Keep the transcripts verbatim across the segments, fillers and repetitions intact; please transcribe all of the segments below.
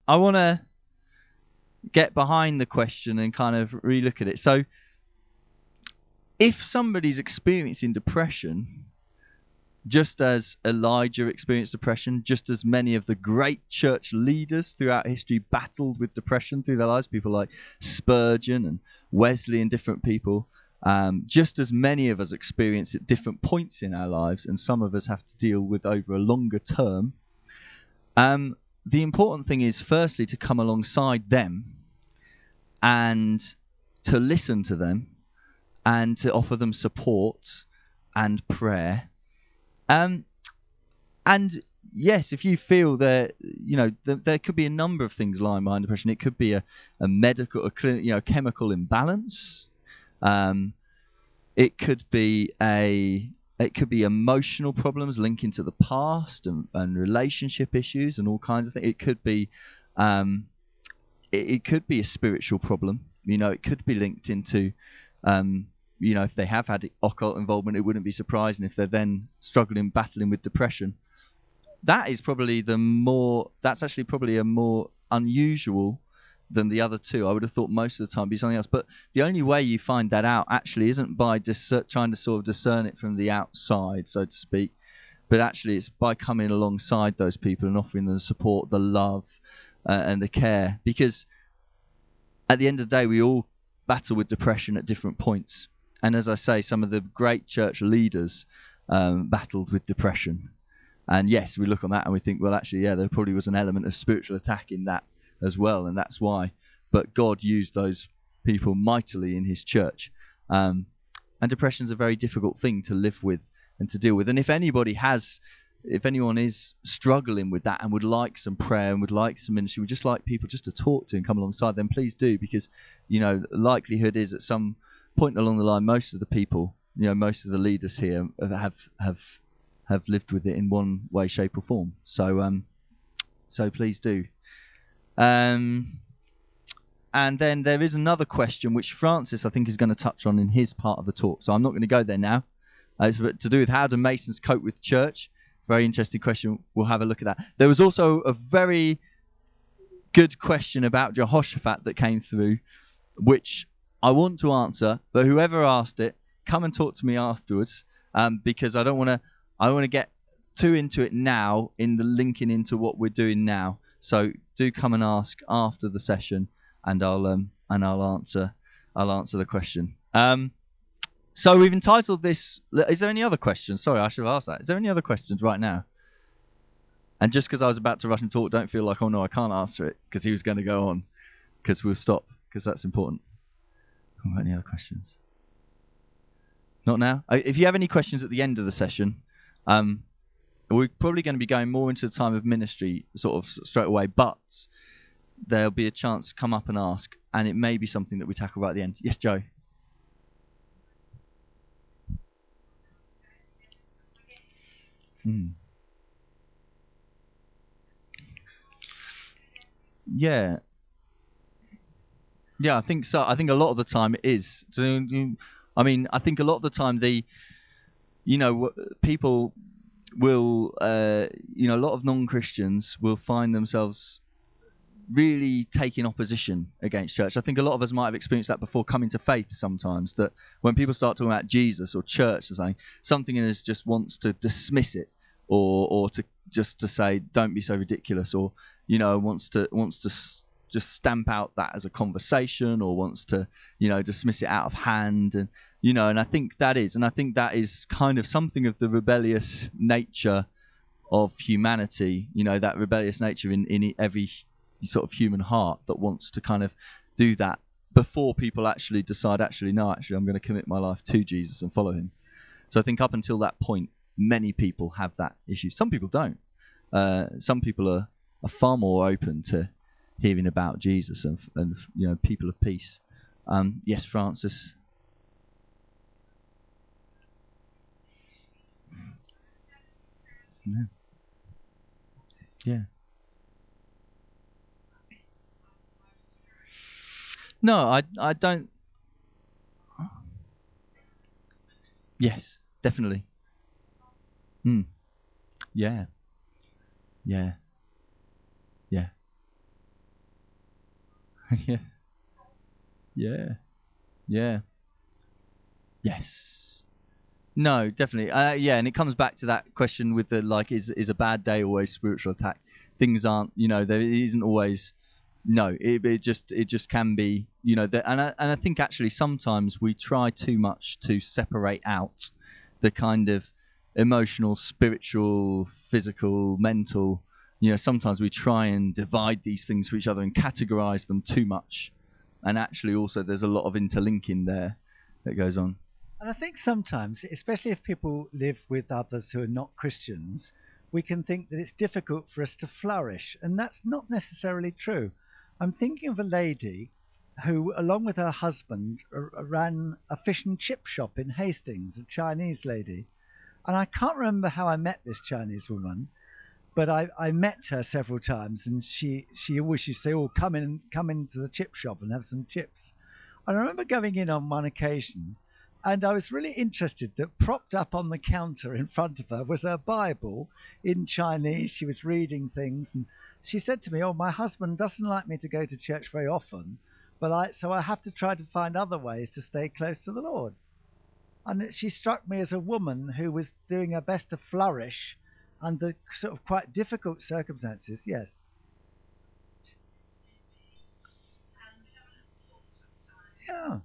I want to get behind the question and kind of relook at it. So, if somebody's experiencing depression, just as Elijah experienced depression, just as many of the great church leaders throughout history battled with depression through their lives, people like Spurgeon and Wesley and different people, um, just as many of us experience at different points in our lives, and some of us have to deal with over a longer term, um, the important thing is firstly to come alongside them and to listen to them and to offer them support and prayer. Um, and yes, if you feel that, you know, th- there could be a number of things lying behind depression. It could be a, a medical, a, you know, chemical imbalance. Um, it could be a, it could be emotional problems linking to the past and, and relationship issues and all kinds of things. It could be, um, it, it could be a spiritual problem. You know, it could be linked into, um, you know, if they have had occult involvement, it wouldn't be surprising if they're then struggling, battling with depression. That is probably the more, that's actually probably a more unusual than the other two. I would have thought most of the time it'd be something else. But the only way you find that out actually isn't by dis- trying to sort of discern it from the outside, so to speak, but actually it's by coming alongside those people and offering them the support, the love, uh, and the care. Because at the end of the day, we all battle with depression at different points. And as I say, some of the great church leaders um, battled with depression. And yes, we look on that and we think, well, actually, yeah, there probably was an element of spiritual attack in that as well, and that's why. But God used those people mightily in his church. Um, and depression is a very difficult thing to live with and to deal with. And if anybody has, if anyone is struggling with that and would like some prayer and would like some ministry, would just like people just to talk to and come alongside, then please do, because, you know, the likelihood is at some point along the line, most of the people, you know, most of the leaders here have have have lived with it in one way, shape, or form. So, um, so please do. Um, and then there is another question which Francis, I think, is going to touch on in his part of the talk. So I'm not going to go there now. Uh, it's to do with how do Masons cope with church. Very interesting question. We'll have a look at that. There was also a very good question about Jehoshaphat that came through, which I want to answer, but whoever asked it, come and talk to me afterwards, um, because I don't want to. I don't want to get too into it now in the linking into what we're doing now. So do come and ask after the session, and I'll um and I'll answer. I'll answer the question. Um, so we've entitled this. Is there any other questions? Sorry, I should have asked that. Is there any other questions right now? And just because I was about to rush and talk, don't feel like, oh no, I can't answer it because he was going to go on, because we'll stop because that's important. Any other questions? Not now? If you have any questions at the end of the session, um, we're probably going to be going more into the time of ministry sort of straight away, but there'll be a chance to come up and ask, and it may be something that we tackle right at the end. Yes, Joe? Mm. Yeah. Yeah, I think so. I think a lot of the time it is. So, I mean, I think a lot of the time the, you know, people will, uh, you know, a lot of non-Christians will find themselves really taking opposition against church. I think a lot of us might have experienced that before coming to faith sometimes, that when people start talking about Jesus or church or something, something in us just wants to dismiss it, or or to just to say, don't be so ridiculous, or, you know, wants to wants to s- just stamp out that as a conversation, or wants to, you know, dismiss it out of hand. And, you know, and I think that is, and I think that is kind of something of the rebellious nature of humanity, you know, that rebellious nature in, in every sort of human heart that wants to kind of do that before people actually decide, actually, no, actually, I'm going to commit my life to Jesus and follow him. So I think up until that point, many people have that issue. Some people don't. Uh, some people are, are far more open to hearing about Jesus and, and you know, people of peace. Um, yes, Francis? Yeah. Yeah. No, I I don't. Yes, definitely. Mm. Yeah. Yeah. Yeah. yeah. Yeah. Yeah. Yes. No, definitely. Uh, yeah, and it comes back to that question with the like, is is a bad day always spiritual attack? Things aren't, you know, there isn't always. No, it, it just it just can be, you know, the, and I, and I think actually sometimes we try too much to separate out the kind of emotional, spiritual, physical, mental. You know, sometimes we try and divide these things for each other and categorize them too much, and actually also there's a lot of interlinking there that goes on. And I think sometimes, especially if people live with others who are not Christians, we can think that it's difficult for us to flourish, and that's not necessarily true. I'm thinking of a lady who, along with her husband, r- ran a fish and chip shop in Hastings, a Chinese lady. And I can't remember how I met this Chinese woman, but I, I met her several times, and she, she always used to say, "Oh, come in, come into the chip shop and have some chips." I remember going in on one occasion, and I was really interested that propped up on the counter in front of her was her Bible in Chinese. She was reading things, and she said to me, "Oh, my husband doesn't like me to go to church very often, but I so I have to try to find other ways to stay close to the Lord." And it- she struck me as a woman who was doing her best to flourish under sort of quite difficult circumstances. Yes. Yeah.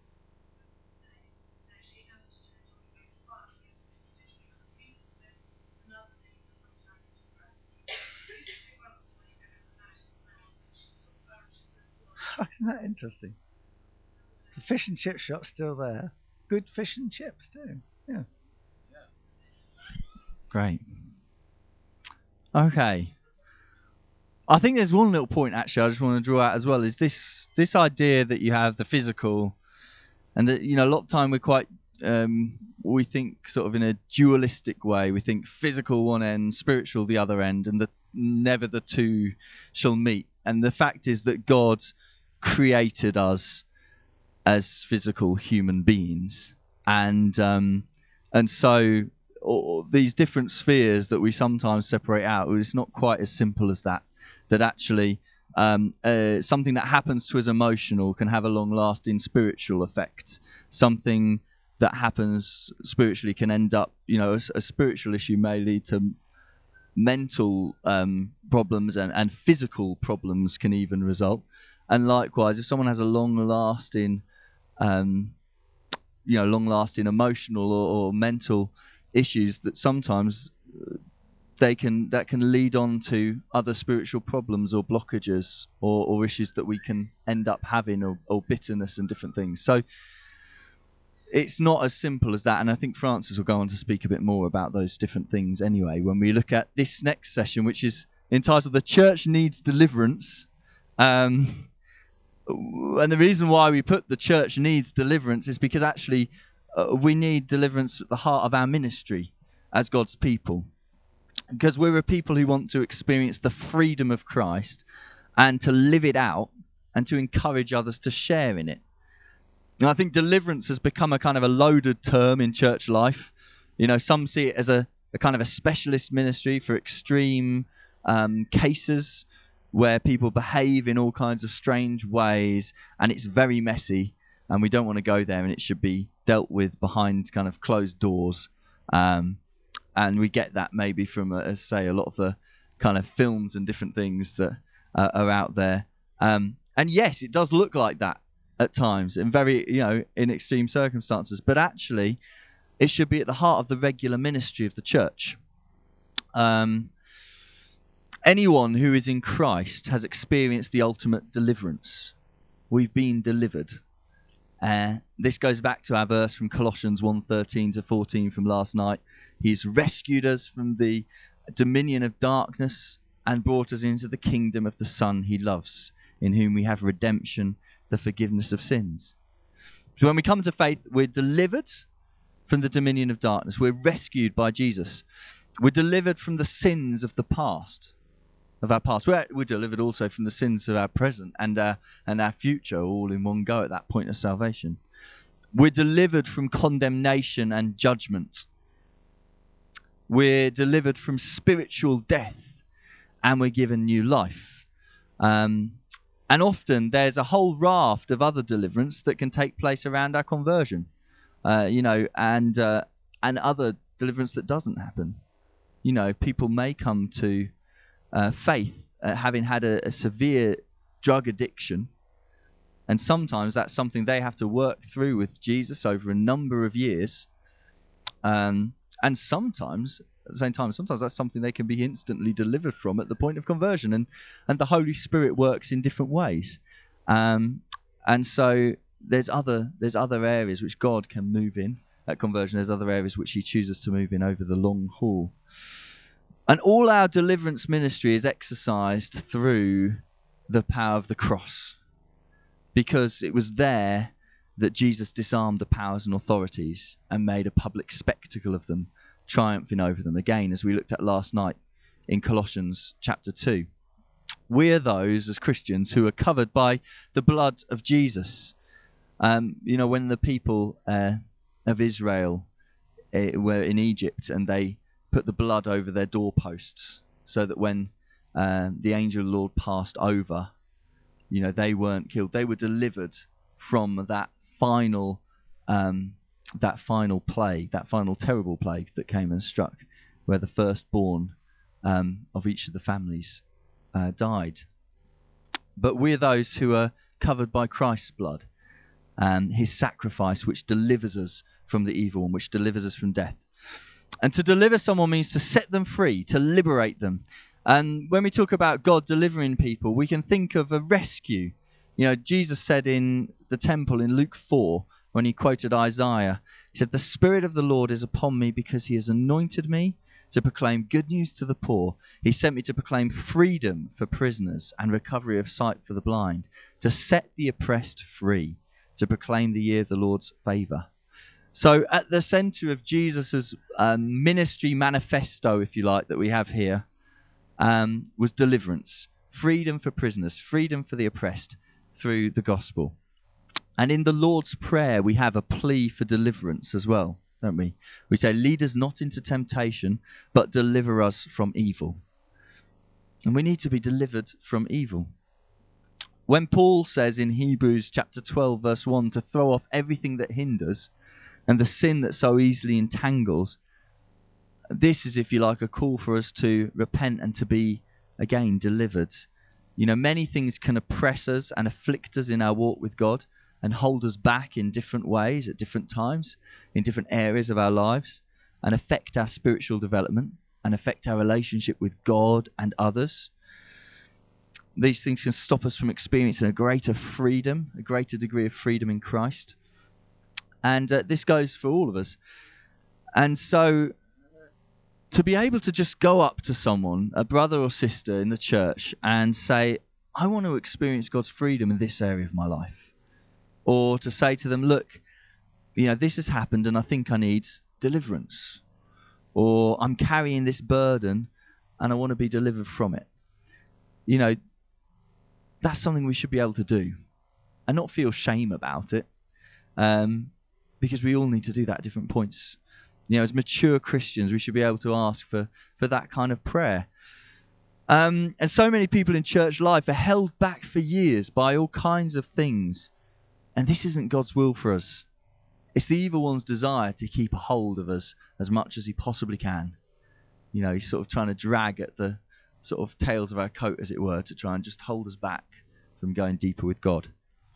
Isn't that interesting? The fish and chip shop's still there. Good fish and chips too. Yeah. Great. Okay. I think there's one little point actually I just want to draw out as well is this this idea that you have the physical, and that, you know, a lot of time we're quite um, we think sort of in a dualistic way. We think physical one end, spiritual the other end, and that never the two shall meet. And the fact is that God created us as physical human beings, and um, and so all these different spheres that we sometimes separate out, it's not quite as simple as that. That actually um, uh, something that happens to us emotional can have a long-lasting spiritual effect. Something that happens spiritually can end up, you know, a, a spiritual issue may lead to mental um, problems, and, and physical problems can even result. And likewise, if someone has a long-lasting um, you know, long-lasting emotional or, or mental issues, that sometimes they can that can lead on to other spiritual problems or blockages, or, or issues that we can end up having, or, or bitterness and different things. So it's not as simple as that, and I think Francis will go on to speak a bit more about those different things anyway when we look at this next session, which is entitled "The Church Needs Deliverance." Um, and the reason why we put "the church needs deliverance" is because actually uh, we need deliverance at the heart of our ministry as God's people, because we're a people who want to experience the freedom of Christ and to live it out and to encourage others to share in it. And I think deliverance has become a kind of a loaded term in church life. You know, some see it as a, a kind of a specialist ministry for extreme um, cases where people behave in all kinds of strange ways, and it's very messy, and we don't want to go there, and it should be dealt with behind kind of closed doors. Um, and we get that maybe from, uh, as say, a lot of the kind of films and different things that uh, are out there. Um, and yes, it does look like that at times, in very, you know, in extreme circumstances. But actually, it should be at the heart of the regular ministry of the church. Um, anyone who is in Christ has experienced the ultimate deliverance. We've been delivered. Uh, this goes back to our verse from Colossians one thirteen to fourteen from last night. He's rescued us from the dominion of darkness and brought us into the kingdom of the Son he loves, in whom we have redemption, the forgiveness of sins. So when we come to faith, we're delivered from the dominion of darkness. We're rescued by Jesus. We're delivered from the sins of the past, of our past. We're, we're delivered also from the sins of our present and our, and our future, all in one go at that point of salvation. We're delivered from condemnation and judgment. We're delivered from spiritual death, and we're given new life. Um, And often there's a whole raft of other deliverance that can take place around our conversion, uh, you know, and uh, and other deliverance that doesn't happen. You know, people may come to uh, faith uh, having had a, a severe drug addiction, and sometimes that's something they have to work through with Jesus over a number of years. Um, and sometimes, at the same time, sometimes that's something they can be instantly delivered from at the point of conversion, and, and the Holy Spirit works in different ways. Um, and so there's other there's other areas which God can move in at conversion. There's other areas which He chooses to move in over the long haul. And all our deliverance ministry is exercised through the power of the cross, because it was there that Jesus disarmed the powers and authorities and made a public spectacle of them, triumphing over them. Again, as we looked at last night in Colossians chapter two. We're those, as Christians, who are covered by the blood of Jesus. Um, you know, when the people uh, of Israel uh, were in Egypt and they put the blood over their doorposts so that when uh, the angel of the Lord passed over, you know, they weren't killed. They were delivered from that final um, that final plague, that final terrible plague that came and struck, where the firstborn um, of each of the families uh, died. But we're those who are covered by Christ's blood, and His sacrifice, which delivers us from the evil one, which delivers us from death. And to deliver someone means to set them free, to liberate them. And when we talk about God delivering people, we can think of a rescue. You know, Jesus said in the temple in Luke four, when He quoted Isaiah, He said, "The Spirit of the Lord is upon me, because He has anointed me to proclaim good news to the poor. He sent me to proclaim freedom for prisoners and recovery of sight for the blind, to set the oppressed free, to proclaim the year of the Lord's favour." So at the centre of Jesus' um, ministry manifesto, if you like, that we have here, um, was deliverance. Freedom for prisoners, freedom for the oppressed through the gospel. And in the Lord's Prayer, we have a plea for deliverance as well, don't we? We say, "Lead us not into temptation, but deliver us from evil." And we need to be delivered from evil. When Paul says in Hebrews chapter twelve, verse one, to throw off everything that hinders and the sin that so easily entangles, this is, if you like, a call for us to repent and to be, again, delivered. You know, many things can oppress us and afflict us in our walk with God and hold us back in different ways at different times, in different areas of our lives, and affect our spiritual development and affect our relationship with God and others. These things can stop us from experiencing a greater freedom, a greater degree of freedom in Christ. And uh, this goes for all of us. And so to be able to just go up to someone, a brother or sister in the church, and say, "I want to experience God's freedom in this area of my life." Or to say to them, "Look, you know, this has happened and I think I need deliverance." Or, "I'm carrying this burden and I want to be delivered from it." You know, that's something we should be able to do and not feel shame about it, um, because we all need to do that at different points. You know, as mature Christians, we should be able to ask for, for that kind of prayer. Um, and so many people in church life are held back for years by all kinds of things. And this isn't God's will for us. It's the evil one's desire to keep a hold of us as much as he possibly can. You know, he's sort of trying to drag at the sort of tails of our coat, as it were, to try and just hold us back from going deeper with God.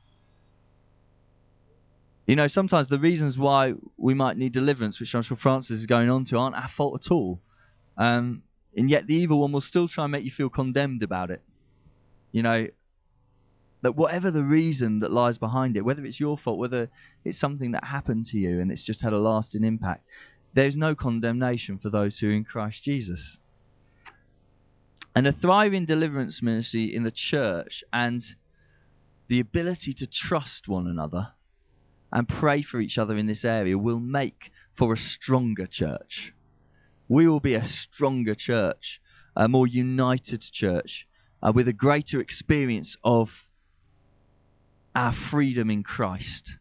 You know, sometimes the reasons why we might need deliverance, which I'm sure Francis is going on to, aren't our fault at all. Um, and yet the evil one will still try and make you feel condemned about it. You know, that whatever the reason that lies behind it, whether it's your fault, whether it's something that happened to you and it's just had a lasting impact, there's no condemnation for those who are in Christ Jesus. And a thriving deliverance ministry in the church and the ability to trust one another and pray for each other in this area will make for a stronger church. We will be a stronger church, a more united church, uh, with a greater experience of our freedom in Christ,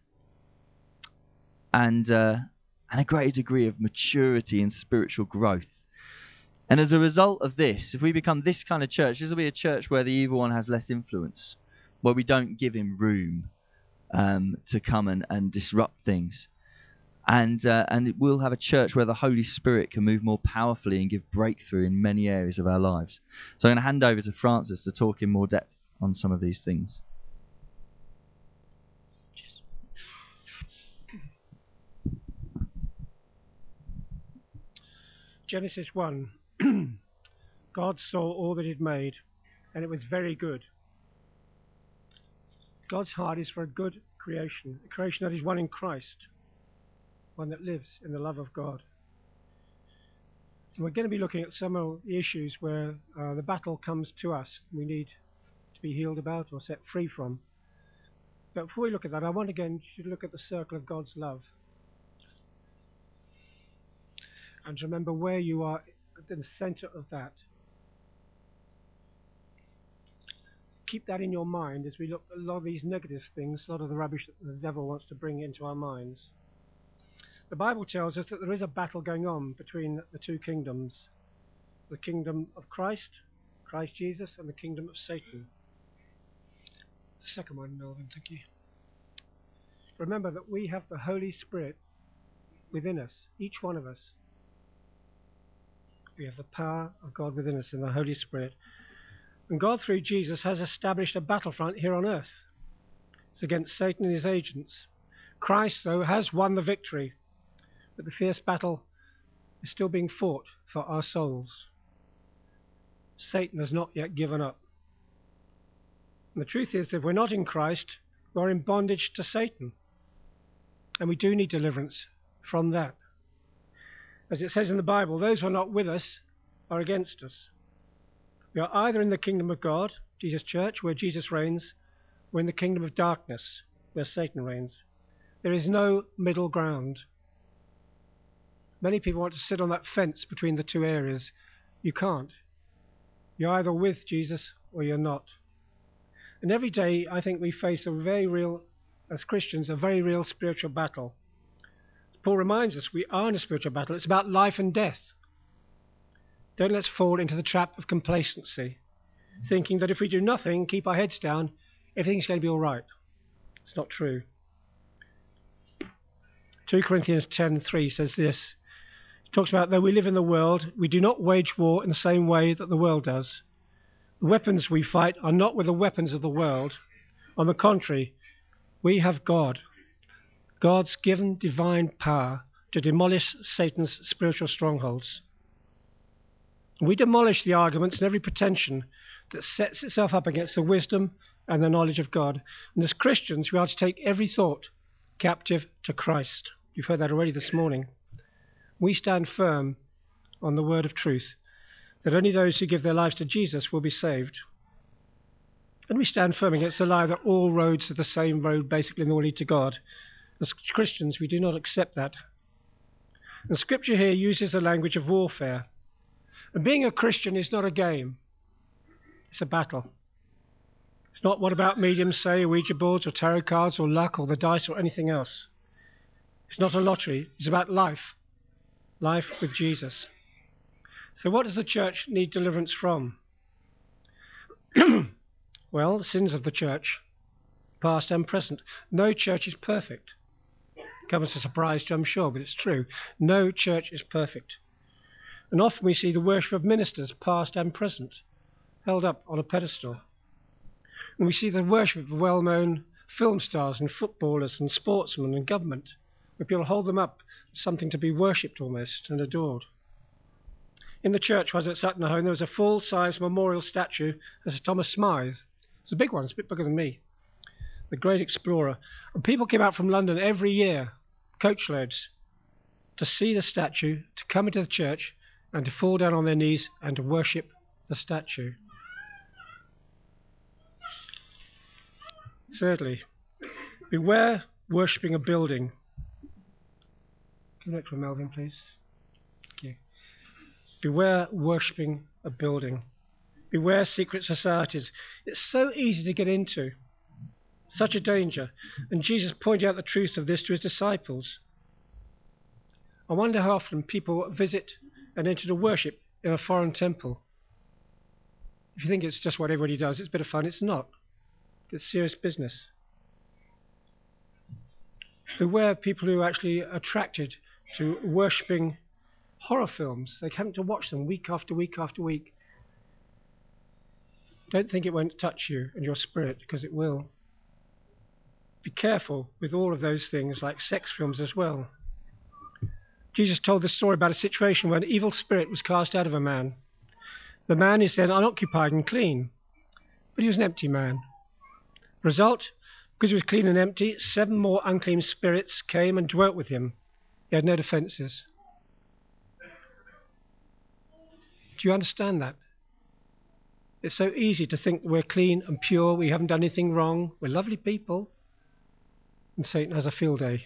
and uh, and a greater degree of maturity and spiritual growth. And as a result of this, if we become this kind of church, this will be a church where the evil one has less influence. where we don't give him room um, to come and, and disrupt things. And uh, and we'll have a church where the Holy Spirit can move more powerfully and give breakthrough in many areas of our lives. So I'm going to hand over to Francis to talk in more depth on some of these things. Genesis one. God saw all that he'd made, and it was very good. God's heart is for a good creation, a creation that is one in Christ, one that lives in the love of God. And we're going to be looking at some of the issues where uh, the battle comes to us, we need to be healed about or set free from. But before we look at that, I want again to look at the circle of God's love. And to remember where you are at the center of that. Keep that in your mind as we look at a lot of these negative things, a lot of the rubbish that the devil wants to bring into our minds. The Bible tells us that there is a battle going on between the two kingdoms. The kingdom of Christ, Christ Jesus, and the kingdom of Satan. The second one, Melvin, thank you. Remember that we have the Holy Spirit within us, each one of us. We have the power of God within us in the Holy Spirit. And God, through Jesus, has established a battlefront here on earth. It's against Satan and his agents. Christ, though, has won the victory. But the fierce battle is still being fought for our souls. Satan has not yet given up. And the truth is that if we're not in Christ, we're in bondage to Satan. And we do need deliverance from that. As it says in the Bible, those who are not with us are against us. We are either in the kingdom of God, Jesus' church, where Jesus reigns, or in the kingdom of darkness, where Satan reigns. There is no middle ground. Many people want to sit on that fence between the two areas. You can't. You're either with Jesus or you're not. And every day, I think we face a very real, as Christians, a very real spiritual battle. Paul reminds us we are in a spiritual battle. It's about life and death. Don't let's fall into the trap of complacency, thinking that if we do nothing, keep our heads down, everything's going to be all right. It's not true. two Corinthians ten three says this. It talks about, though we live in the world, we do not wage war in the same way that the world does. The weapons we fight are not with the weapons of the world. On the contrary, we have God. God's given divine power to demolish Satan's spiritual strongholds. We demolish the arguments and every pretension that sets itself up against the wisdom and the knowledge of God. And as Christians, we are to take every thought captive to Christ. You've heard that already this morning. We stand firm on the word of truth, that only those who give their lives to Jesus will be saved. And we stand firm against the lie that all roads are the same road, basically, and all lead to God. As Christians, we do not accept that. And Scripture here uses the language of warfare. And being a Christian is not a game. It's a battle. It's not what about mediums say, Ouija boards or tarot cards or luck or the dice or anything else. It's not a lottery. It's about life. Life with Jesus. So what does the church need deliverance from? Well, the sins of the church, past and present. No church is perfect. Comes as a surprise to you, I'm sure, but it's true. No church is perfect. And often we see the worship of ministers, past and present, held up on a pedestal. And we see the worship of well-known film stars and footballers and sportsmen and government, where people hold them up as something to be worshipped almost and adored. In the church, while I was at Sutton Home, there was a full-size memorial statue of Sir Thomas Smythe. It's a big one, it's a bit bigger than me. The great explorer. And people came out from London every year, coachloads, to see the statue, to come into the church, and to fall down on their knees and to worship the statue. Thirdly, beware worshipping a building. Come back from Melvin, please. Thank you. Beware worshipping a building. Beware secret societies. It's so easy to get into. Such a danger. And Jesus pointed out the truth of this to his disciples. I wonder how often people visit and enter to worship in a foreign temple. If you think it's just what everybody does, it's a bit of fun. It's not. It's serious business. Beware of people who are actually attracted to worshipping horror films. They come to watch them week after week after week. Don't think it won't touch you and your spirit, because it will. Be careful with all of those things, like sex films as well. Jesus told this story about a situation where an evil spirit was cast out of a man. The man is then unoccupied and clean, but he was an empty man. Result, because he was clean and empty, seven more unclean spirits came and dwelt with him. He had no defences. Do you understand that? It's so easy to think we're clean and pure, we haven't done anything wrong, we're lovely people. And Satan has a field day.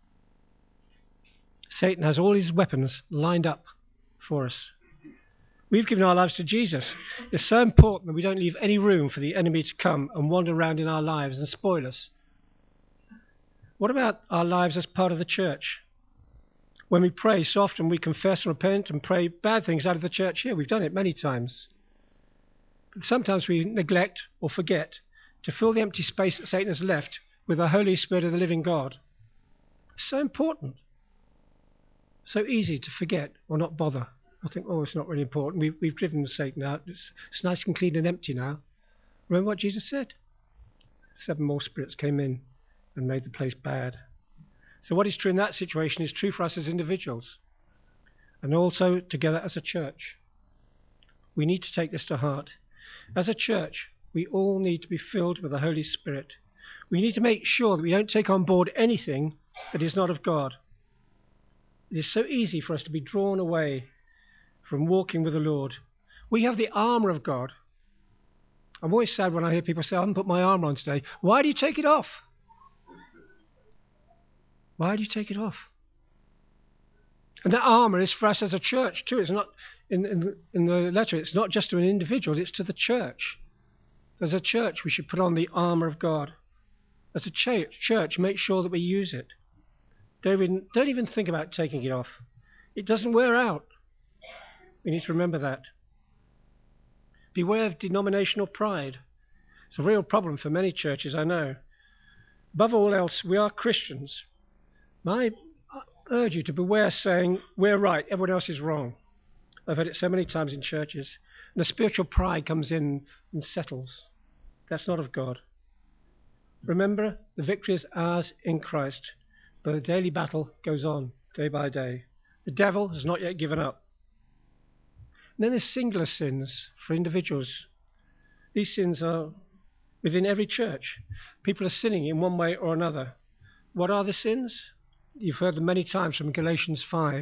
Satan has all his weapons lined up for us. We've given our lives to Jesus. It's so important that we don't leave any room for the enemy to come and wander around in our lives and spoil us. What about our lives as part of the church? When we pray, so often we confess and repent and pray bad things out of the church here. We've done it many times. But sometimes we neglect or forget to fill the empty space that Satan has left with the Holy Spirit of the living God. It's so important. So easy to forget or not bother. I think, oh, it's not really important. We've, we've driven Satan out. It's, it's nice and clean and empty now. Remember what Jesus said? Seven more spirits came in and made the place bad. So what is true in that situation is true for us as individuals, and also together as a church. We need to take this to heart. As a church, we all need to be filled with the Holy Spirit. We need to make sure that we don't take on board anything that is not of God. It is so easy for us to be drawn away from walking with the Lord. We have the armour of God. I'm always sad when I hear people say, I haven't put my armour on today. Why do you take it off? Why do you take it off? And that armour is for us as a church too. It's not in, in, in the letter, it's not just to an individual, it's to the church. As a church, we should put on the armour of God. As a ch- church, make sure that we use it. Don't even, don't even think about taking it off. It doesn't wear out. We need to remember that. Beware of denominational pride. It's a real problem for many churches, I know. Above all else, we are Christians. I urge you to beware saying, we're right, everyone else is wrong. I've heard it so many times in churches. And the spiritual pride comes in and settles. That's not of God. Remember, the victory is ours in Christ, but the daily battle goes on day by day. The devil has not yet given up. And then there's singular sins for individuals. These sins are within every church. People are sinning in one way or another. What are the sins? You've heard them many times from Galatians five.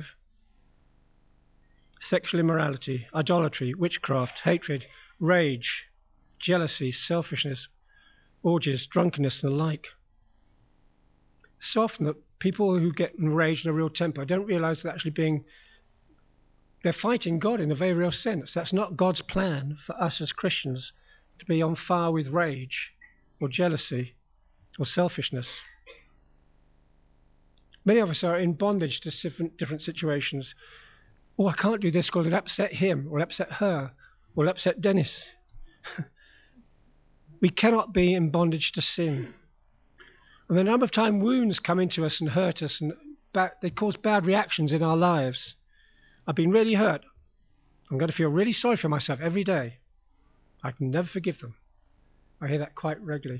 Sexual immorality, idolatry, witchcraft, hatred, rage, jealousy, selfishness, orgies, drunkenness, and the like. So often that people who get enraged in a real temper don't realize they're actually being, they're fighting God in a very real sense. That's not God's plan for us as Christians to be on fire with rage or jealousy or selfishness. Many of us are in bondage to different, different situations. Oh, I can't do this because it'll upset him, or upset her, or upset Dennis. We cannot be in bondage to sin. And the number of times wounds come into us and hurt us, and ba- they cause bad reactions in our lives. I've been really hurt. I'm going to feel really sorry for myself every day. I can never forgive them. I hear that quite regularly.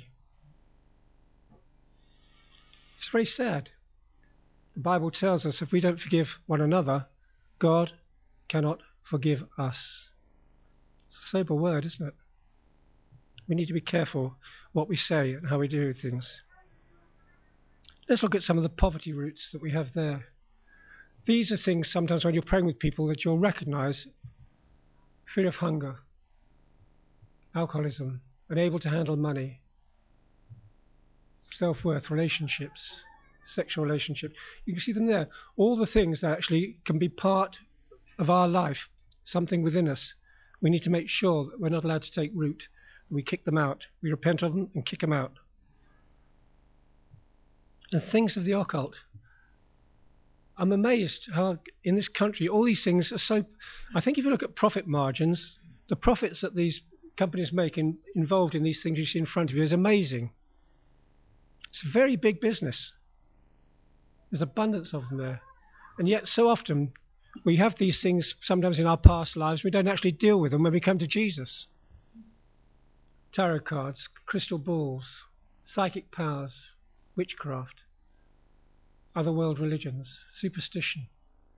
It's very sad. The Bible tells us if we don't forgive one another, God cannot forgive us. It's a sober word, isn't it? We need to be careful what we say and how we do things. Let's look at some of the poverty roots that we have there. These are things sometimes when you're praying with people that you'll recognize: fear of hunger, alcoholism, unable to handle money, self-worth, relationships, sexual relationship. You can see them there. All the things that actually can be part of our life, something within us. We need to make sure that we're not allowed to take root. We kick them out. We repent of them and kick them out. And things of the occult. I'm amazed how in this country all these things are so... I think if you look at profit margins, the profits that these companies make in, involved in these things you see in front of you is amazing. It's a very big business. There's abundance of them there. And yet so often we have these things sometimes in our past lives. We don't actually deal with them when we come to Jesus. Tarot cards, crystal balls, psychic powers, witchcraft, other world religions, superstition.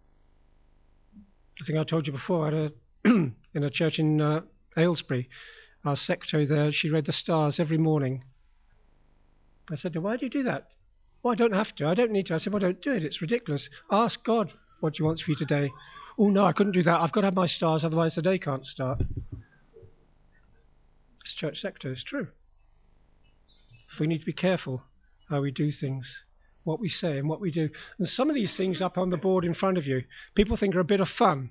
I think I told you before, I had a, in a church in uh, Aylesbury, our secretary there, she read the stars every morning. I said to her, why do you do that? Well, I don't have to. I don't need to. I said, well, don't do it. It's ridiculous. Ask God what he wants for you today. Oh, no, I couldn't do that. I've got to have my stars, otherwise the day can't start. It's church secretary. It's true. We need to be careful how we do things, what we say and what we do. And some of these things up on the board in front of you, people think are a bit of fun.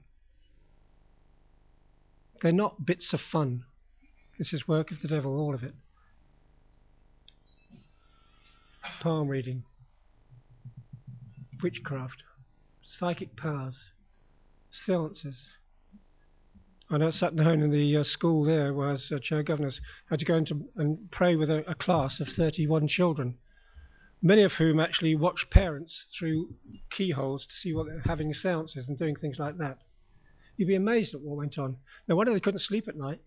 They're not bits of fun. This is work of the devil, all of it. Palm reading, witchcraft, psychic powers, seances. I know at Sutton Hone in the uh, school there was uh, chair governors had to go into and pray with a, a class of thirty-one children, many of whom actually watched parents through keyholes to see what they're having seances and doing things like that. You'd be amazed at what went on. No wonder they couldn't sleep at night.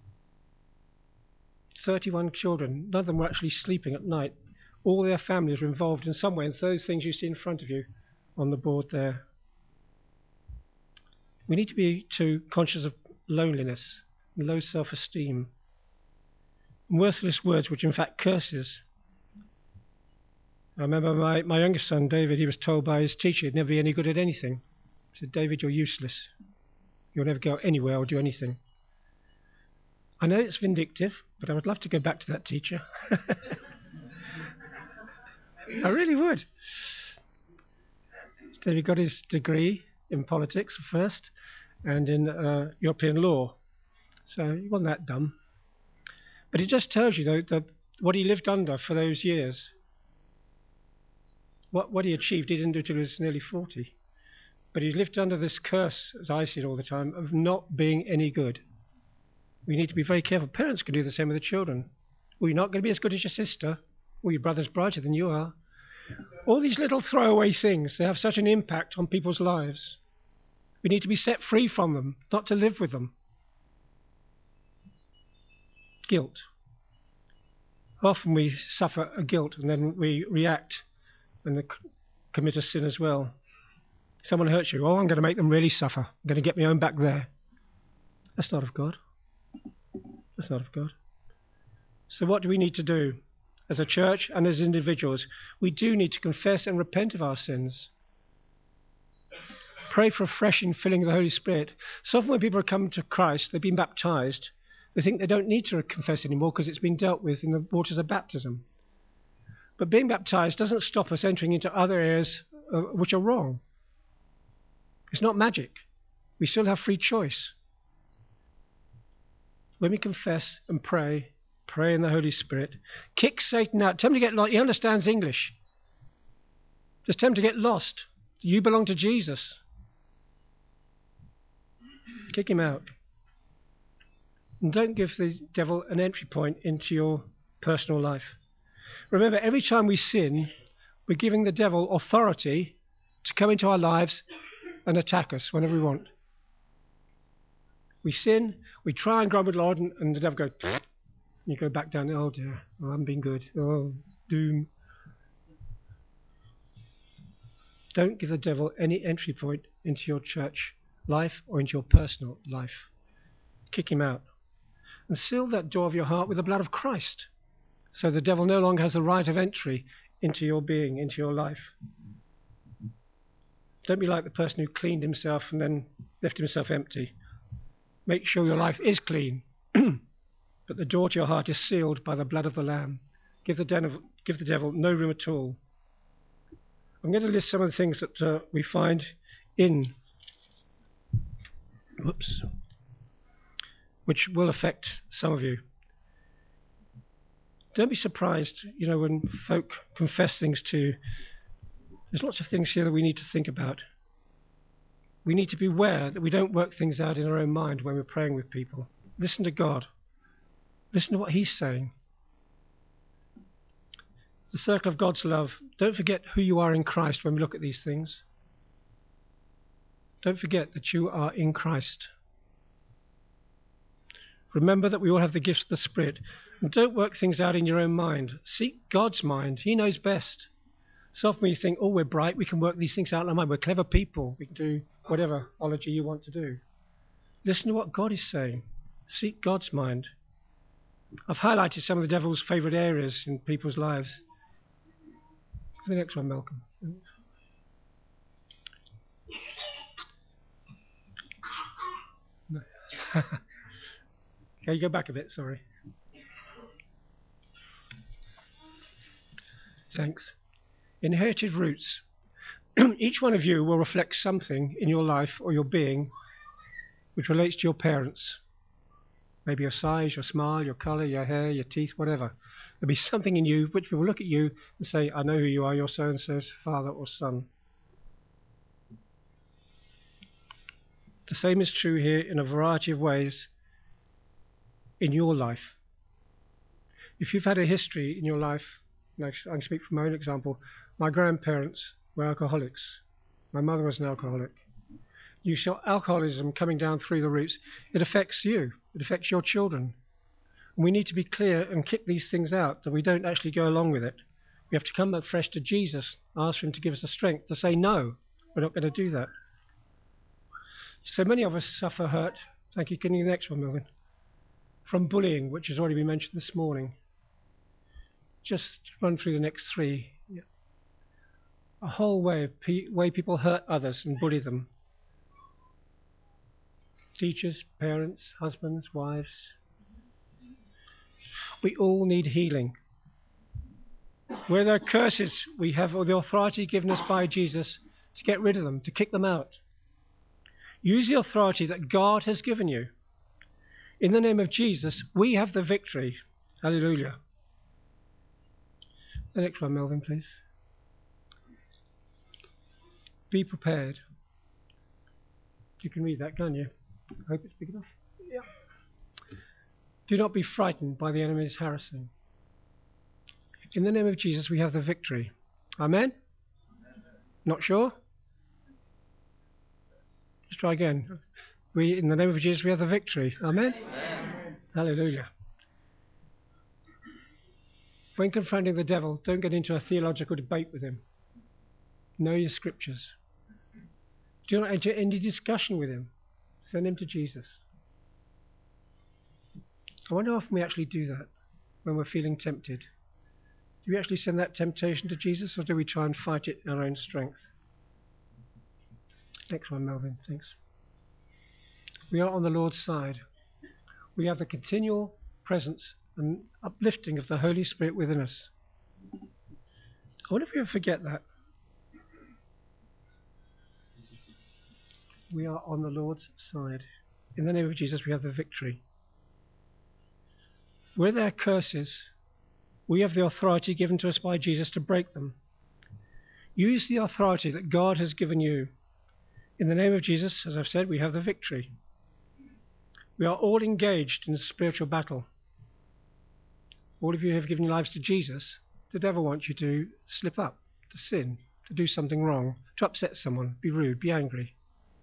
thirty-one children, none of them were actually sleeping at night. All their families were involved in some way in those things you see in front of you on the board there. We need to be too conscious of loneliness, and low self-esteem, and worthless words which in fact curses. I remember my, my youngest son, David, he was told by his teacher he'd never be any good at anything. He said, David, you're useless. You'll never go anywhere or do anything. I know it's vindictive, but I would love to go back to that teacher. I really would. David got his degree in politics first and in uh, European law. So he wasn't that dumb. But it just tells you, though, that what he lived under for those years, what, what he achieved, he didn't do till he was nearly forty. But he lived under this curse, as I see it all the time, of not being any good. We need to be very careful. Parents can do the same with the children. Well, you're not going to be as good as your sister. Well, your brother's brighter than you are. All these little throwaway things, they have such an impact on people's lives. We need to be set free from them, not to live with them. Guilt. Often we suffer a guilt and then we react and commit a sin as well. Someone hurts you. Oh, I'm going to make them really suffer. I'm going to get my own back there. That's not of God. That's not of God. So what do we need to do? As a church and as individuals, we do need to confess and repent of our sins. Pray for a fresh infilling of the Holy Spirit. So often when people have come to Christ, they've been baptized, they think they don't need to confess anymore because it's been dealt with in the waters of baptism. But being baptized doesn't stop us entering into other areas uh, which are wrong. It's not magic. We still have free choice. When we confess and pray, pray in the Holy Spirit, kick Satan out. Tell him to get lost. He understands English. Just tell him to get lost. You belong to Jesus. Kick him out. And don't give the devil an entry point into your personal life. Remember, every time we sin, we're giving the devil authority to come into our lives and attack us whenever we want. We sin, we try and grumble, Lord, and, and the devil goes, and you go back down, oh dear, oh, I haven't been good, oh, doom. Don't give the devil any entry point into your church life or into your personal life. Kick him out. And seal that door of your heart with the blood of Christ, so the devil no longer has the right of entry into your being, into your life. Don't be like the person who cleaned himself and then left himself empty. Make sure your life is clean, but the door to your heart is sealed by the blood of the Lamb. Give the devil, give the devil no room at all. I'm going to list some of the things that uh, we find in, whoops, which will affect some of you. Don't be surprised, you know, when folk confess things to you. There's lots of things here that we need to think about. We need to be aware that we don't work things out in our own mind when we're praying with people. Listen to God. Listen to what he's saying. The circle of God's love. Don't forget who you are in Christ when we look at these things. Don't forget that you are in Christ. Remember that we all have the gifts of the Spirit. And don't work things out in your own mind. Seek God's mind. He knows best. So often you think, oh, we're bright, we can work these things out in our mind. We're clever people. We can do whatever ology you want to do. Listen to what God is saying. Seek God's mind. I've highlighted some of the devil's favourite areas in people's lives. The next one, Malcolm. No. Okay, go back a bit, sorry. Thanks. Inherited roots. Each one of you will reflect something in your life or your being which relates to your parents. Maybe your size, your smile, your colour, your hair, your teeth, whatever. There'll be something in you which will look at you and say, I know who you are, you're so-and-so's father or son. The same is true here in a variety of ways in your life. If you've had a history in your life, I can speak from my own example, my grandparents were alcoholics. My mother was an alcoholic. You saw alcoholism coming down through the roots. It affects you. It affects your children. And we need to be clear and kick these things out, that we don't actually go along with it. We have to come back fresh to Jesus, ask him to give us the strength to say no. We're not going to do that. So many of us suffer hurt. Thank you. Can you the next one, Melvin? From bullying, which has already been mentioned this morning. Just run through the next three. Yeah. A whole way of pe- way people hurt others and bully them. Teachers, parents, husbands, wives. We all need healing. Where there are curses, we have the authority given us by Jesus to get rid of them, to kick them out. Use the authority that God has given you. In the name of Jesus, we have the victory. Hallelujah. The next one, Melvin, please. Be prepared. You can read that, can't you? I hope it's big enough. Yeah. Do not be frightened by the enemy's harassing. In the name of Jesus, we have the victory. Amen? Amen. Not sure? Let's try again. We, in the name of Jesus, we have the victory. Amen? Amen. Hallelujah. When confronting the devil, don't get into a theological debate with him. Know your scriptures. Do not enter any discussion with him. Send him to Jesus. I wonder how often we actually do that when we're feeling tempted. Do we actually send that temptation to Jesus, or do we try and fight it in our own strength? Next one, Melvin. Thanks. We are on the Lord's side. We have the continual presence and uplifting of the Holy Spirit within us. I wonder if we ever forget that. We are on the Lord's side. In the name of Jesus, we have the victory. Where there are curses, we have the authority given to us by Jesus to break them. Use the authority that God has given you. In the name of Jesus, as I've said, we have the victory. We are all engaged in a spiritual battle. All of you have given your lives to Jesus. The devil wants you to slip up, to sin, to do something wrong, to upset someone, be rude, be angry.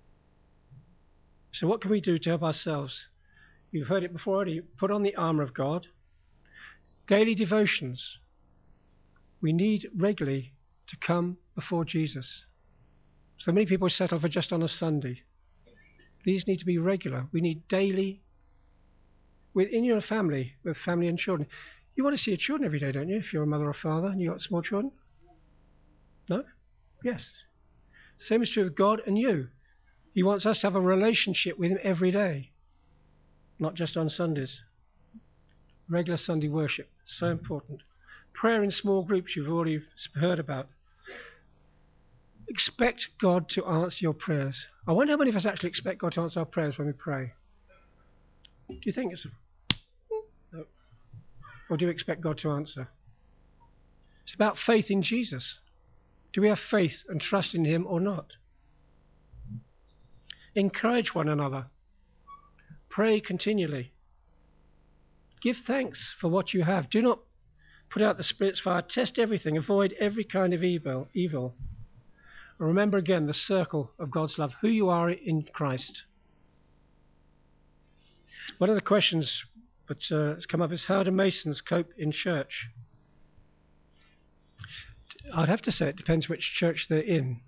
So what can we do to help ourselves? You've heard it before already. Put on the armour of God. Daily devotions. We need regularly to come before Jesus. So many people settle for just on a Sunday. These need to be regular. We need daily. Within your family, with family and children. You want to see your children every day, don't you? If you're a mother or father and you've got small children. No? Yes. Same is true with God and you. He wants us to have a relationship with him every day. Not just on Sundays. Regular Sunday worship. So important. Prayer in small groups you've already heard about. Expect God to answer your prayers. I wonder how many of us actually expect God to answer our prayers when we pray. Do you think it's... No. Or do you expect God to answer? It's about faith in Jesus. Do we have faith and trust in him or not? Encourage one another. Pray continually. Give thanks for what you have. Do not put out the Spirit's fire. Test everything. Avoid every kind of evil. evil. And remember again the circle of God's love, who you are in Christ. One of the questions that uh, has come up is, how do Masons cope in church? I'd have to say it depends which church they're in.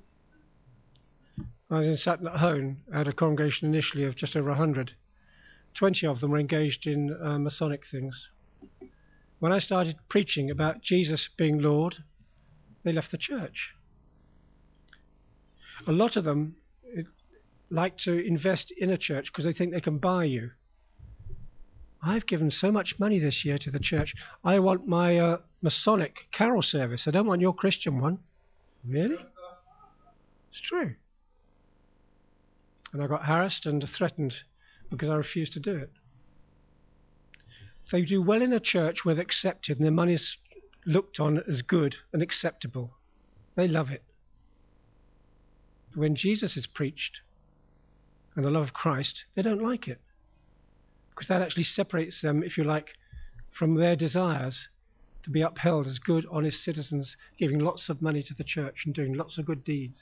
I was in Sutton at Hone. I had a congregation initially of just over one hundred. twenty of them were engaged in uh, Masonic things. When I started preaching about Jesus being Lord, they left the church. A lot of them like to invest in a church because they think they can buy you. I've given so much money this year to the church. I want my uh, Masonic carol service. I don't want your Christian one. Really? It's true. And I got harassed and threatened because I refused to do it. They do well in a church where they're accepted and their money's looked on as good and acceptable. They love it. But when Jesus is preached and the love of Christ, they don't like it. Because that actually separates them, if you like, from their desires to be upheld as good, honest citizens, giving lots of money to the church and doing lots of good deeds.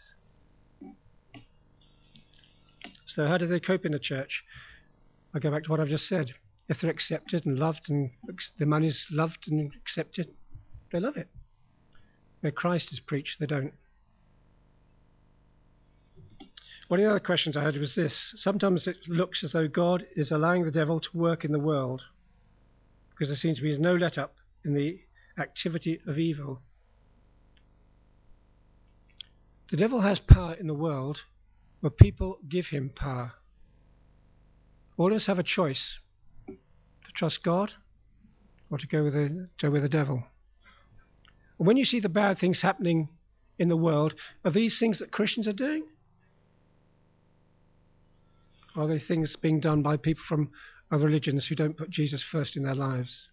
So how do they cope in a church? I go back to what I've just said. If they're accepted and loved and their money's loved and accepted, they love it. Where Christ is preached, they don't. One of the other questions I had was this. Sometimes it looks as though God is allowing the devil to work in the world because there seems to be no let up in the activity of evil. The devil has power in the world where people give him power. All of us have a choice to trust God or to go with the, to go with the devil. And when you see the bad things happening in the world, are these things that Christians are doing? Are they things being done by people from other religions who don't put Jesus first in their lives?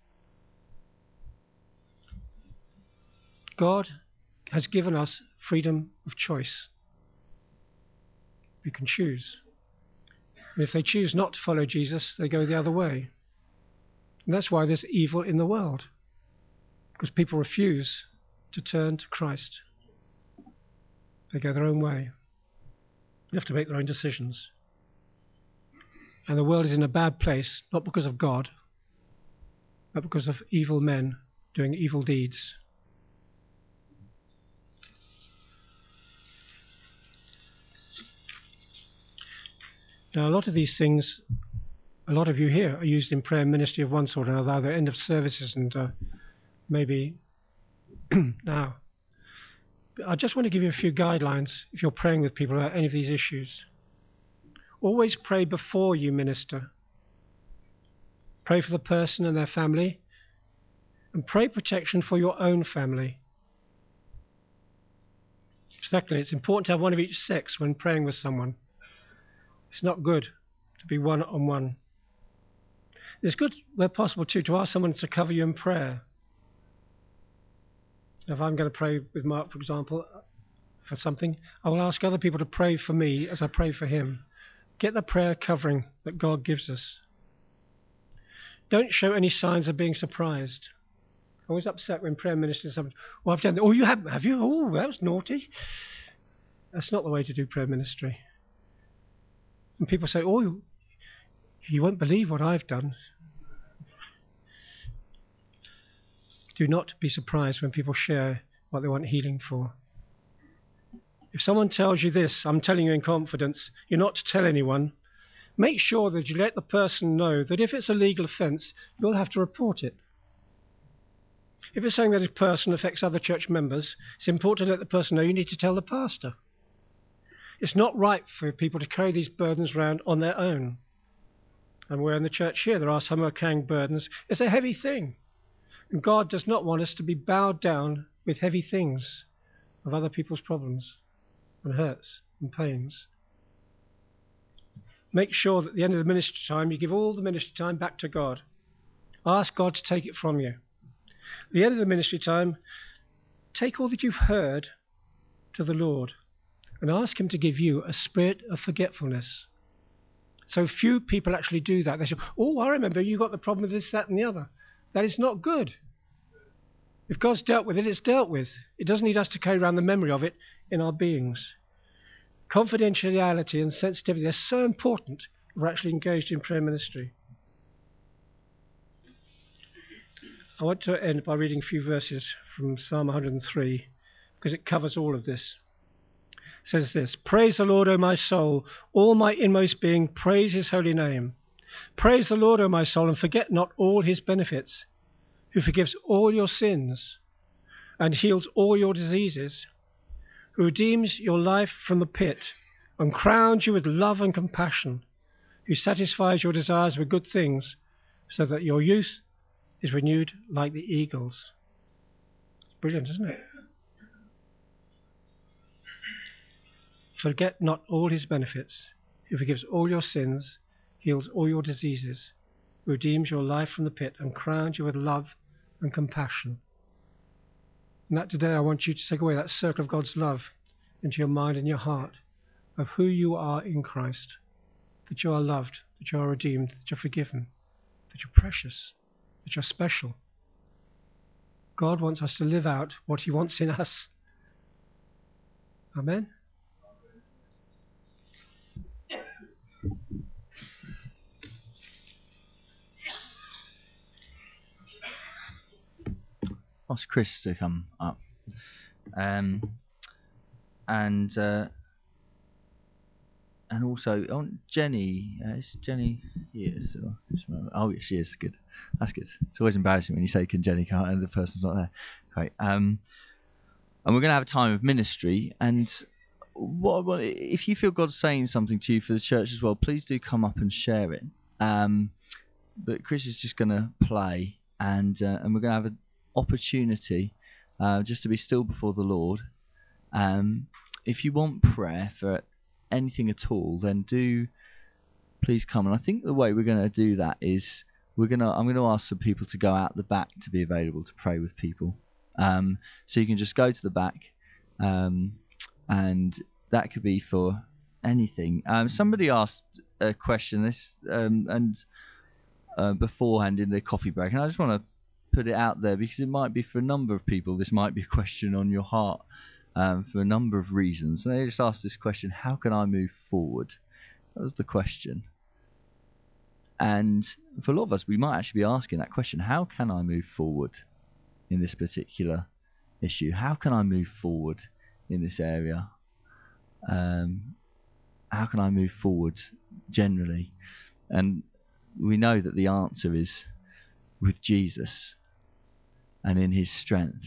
God has given us freedom of choice. We can choose. And if they choose not to follow Jesus, they go the other way. And that's why there's evil in the world. Because people refuse to turn to Christ. They go their own way. They have to make their own decisions. And the world is in a bad place, not because of God, but because of evil men doing evil deeds. Now, a lot of these things, a lot of you here are used in prayer ministry of one sort or another, either end of services and uh, maybe now. But I just want to give you a few guidelines if you're praying with people about any of these issues. Always pray before you minister. Pray for the person and their family, and pray protection for your own family. Secondly, it's important to have one of each sex when praying with someone. It's not good to be one-on-one. It's good, where possible, too, to ask someone to cover you in prayer. If I'm going to pray with Mark, for example, for something, I will ask other people to pray for me as I pray for him. Get the prayer covering that God gives us. Don't show any signs of being surprised. I was upset when prayer ministers said, "Oh, I've done that." "Oh, you haven't, have you? Oh, that was naughty." That's not the way to do prayer ministry. And people say, "Oh, you won't believe what I've done." Do not be surprised when people share what they want healing for. If someone tells you this, I'm telling you in confidence, you're not to tell anyone, make sure that you let the person know that if it's a legal offence, you'll have to report it. If it's saying that a person affects other church members, it's important to let the person know you need to tell the pastor. It's not right for people to carry these burdens around on their own. And we're in the church here, there are some who are carrying burdens. It's a heavy thing. And God does not want us to be bowed down with heavy things of other people's problems and hurts and pains. Make sure that at the end of the ministry time, you give all the ministry time back to God. Ask God to take it from you. At the end of the ministry time, take all that you've heard to the Lord and ask him to give you a spirit of forgetfulness. So few people actually do that. They say, oh, I remember you got the problem with this, that, and the other. That is not good. If God's dealt with it, it's dealt with. It doesn't need us to carry around the memory of it in our beings. Confidentiality and sensitivity are so important if we're actually engaged in prayer ministry. I want to end by reading a few verses from Psalm one hundred three, because it covers all of this. It says this: Praise the Lord, O my soul, all my inmost being, praise his holy name. Praise the Lord, O my soul, and forget not all his benefits, who forgives all your sins and heals all your diseases, who redeems your life from the pit and crowns you with love and compassion, who satisfies your desires with good things, so that your youth is renewed like the eagles. Brilliant, isn't it? Forget not all his benefits, who forgives all your sins, heals all your diseases, redeems your life from the pit, and crowns you with love and compassion. And that today I want you to take away that circle of God's love into your mind and your heart of who you are in Christ, that you are loved, that you are redeemed, that you're forgiven, that you're precious, that you're special. God wants us to live out what he wants in us. Amen? Ask Chris to come up. Um, and uh, and also, oh, Jenny, uh, is Jenny here? So, oh, yeah, she is. Good. That's good. It's always embarrassing when you say, can Jenny come, and the person's not there. Right. Um, and we're going to have a time of ministry. And what, what if you feel God's saying something to you for the church as well, please do come up and share it. Um, but Chris is just going to play, and uh, and we're going to have an opportunity uh, just to be still before the Lord. Um, if you want prayer for anything at all, then do please come. And I think the way we're going to do that is we're going to I'm going to ask some people to go out the back to be available to pray with people. Um, so you can just go to the back, um, and that could be for anything. Um, somebody asked a question this um, and uh, beforehand in the coffee break, and I just want to put it out there because it might be for a number of people. This might be a question on your heart. Um, for a number of reasons. And they just asked this question: how can I move forward? That was the question. And for a lot of us, we might actually be asking that question: how can I move forward in this particular issue? How can I move forward in this area? Um, how can I move forward generally? And we know that the answer is with Jesus and in his strength.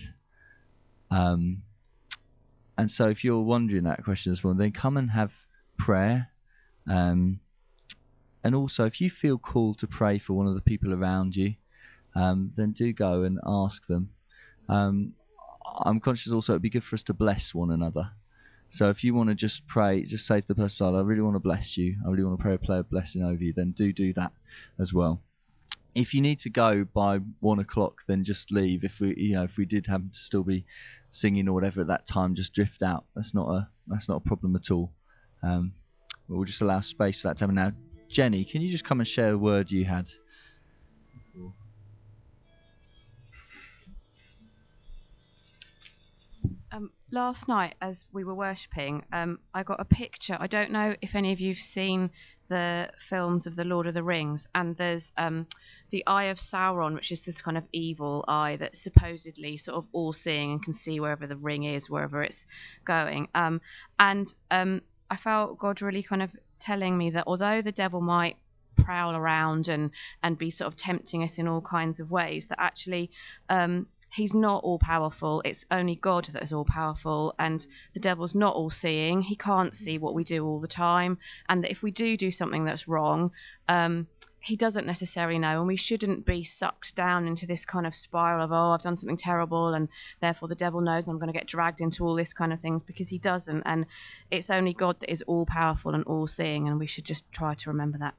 Um, And so if you're wondering that question this morning, then come and have prayer. Um, and also, if you feel called to pray for one of the people around you, um, then do go and ask them. Um, I'm conscious also it'd be good for us to bless one another. So if you want to just pray, just say to the person, I really want to bless you, I really want to pray a prayer of blessing over you, then do do that as well. If you need to go by one o'clock, then just leave. If we, you know, if we did happen to still be singing or whatever at that time, just drift out. That's not a that's not a problem at all. Um, we'll just allow space for that to happen. Now, Jenny, can you just come and share a word you had? Um, last night, as we were worshipping, um, I got a picture. I don't know if any of you've seen the films of the Lord of the Rings, and there's um, the Eye of Sauron, which is this kind of evil eye that's supposedly sort of all-seeing and can see wherever the ring is, wherever it's going. Um, and um, I felt God really kind of telling me that although the devil might prowl around and, and be sort of tempting us in all kinds of ways, that actually um, he's not all powerful. It's only God that is all powerful, and the devil's not all seeing. He can't see what we do all the time, and that if we do do something that's wrong, um, he doesn't necessarily know, and we shouldn't be sucked down into this kind of spiral of, oh, I've done something terrible, and therefore the devil knows I'm going to get dragged into all this kind of things, because he doesn't, and it's only God that is all powerful and all seeing, and we should just try to remember that.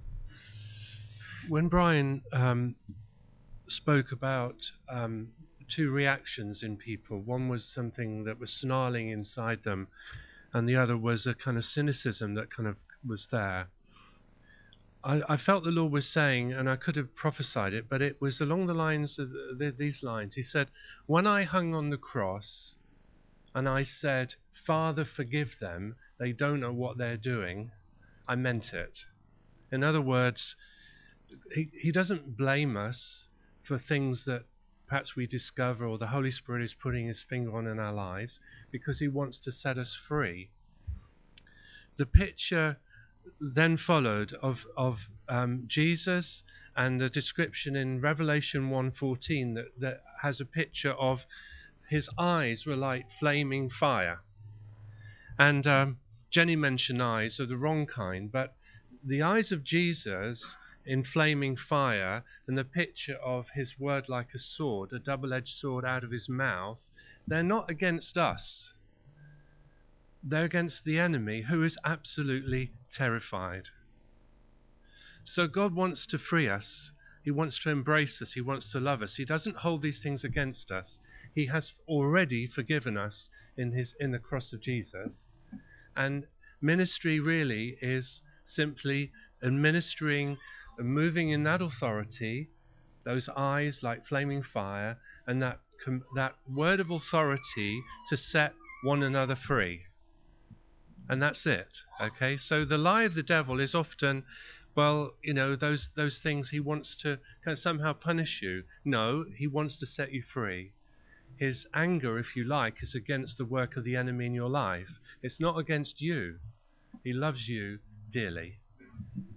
When Brian um, spoke about um, two reactions in people. One was something that was snarling inside them, and the other was a kind of cynicism that kind of was there. I, I felt the Lord was saying, and I could have prophesied it, but it was along the lines of the, these lines. He said, when I hung on the cross and I said, Father, forgive them, they don't know what they're doing, I meant it. In other words, he, he doesn't blame us for things that perhaps we discover or the Holy Spirit is putting his finger on in our lives, because he wants to set us free. The picture then followed of, of um, Jesus, and a description in Revelation one fourteen that, that has a picture of his eyes were like flaming fire. And um, Jenny mentioned eyes are the wrong kind, but the eyes of Jesus in flaming fire, and the picture of his word like a sword, a double-edged sword out of his mouth, they're not against us. They're against the enemy, who is absolutely terrified. So God wants to free us. He wants to embrace us. He wants to love us. He doesn't hold these things against us. He has already forgiven us in his in the cross of Jesus. And ministry really is simply administering and moving in that authority, those eyes like flaming fire, and that that word of authority to set one another free. And that's it. Okay, so the lie of the devil is often, well, you know, those those things he wants to kind of somehow punish you. No, he wants to set you free. His anger, if you like, is against the work of the enemy in your life. It's not against you. He loves you dearly.